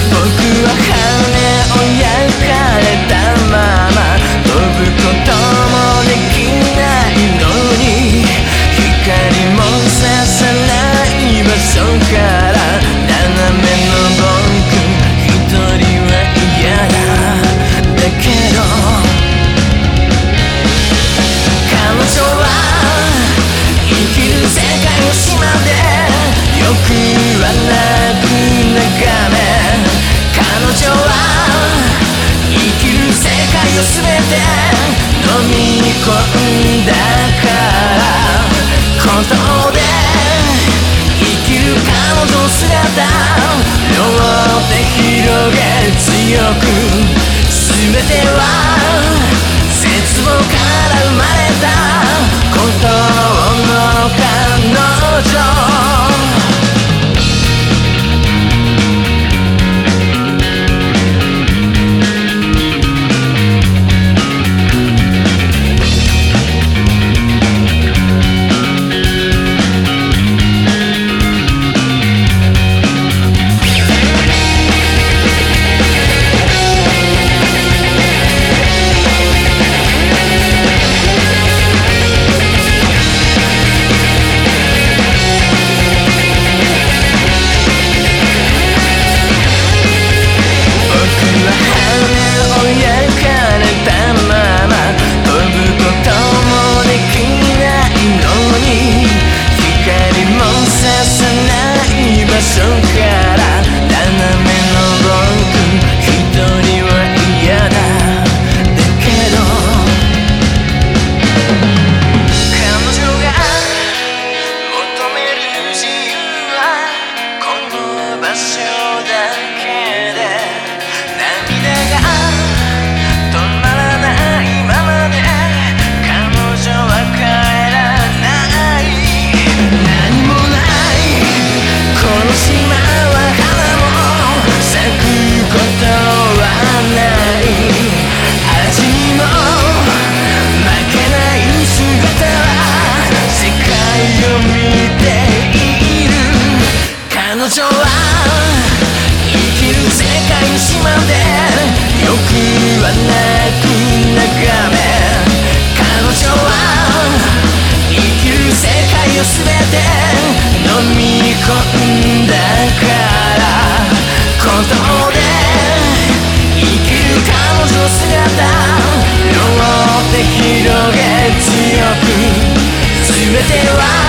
僕は羽を焼かれたまま飛ぶこともできないのに、光もささない場所から斜めの僕一人は嫌だ。だけど彼女は生きる世界を島でよくはなく眺め、彼女は生きる世界を全て飲み込んだから鼓動で生きる彼女の姿両手広げ強く、全ては絶望から生まれた鼓動の彼女。彼女は生きる世界の島でよくはなく眺め、彼女は生きる世界を全て飲み込んだから鼓動で生きる彼女の姿両手広げ強く、全ては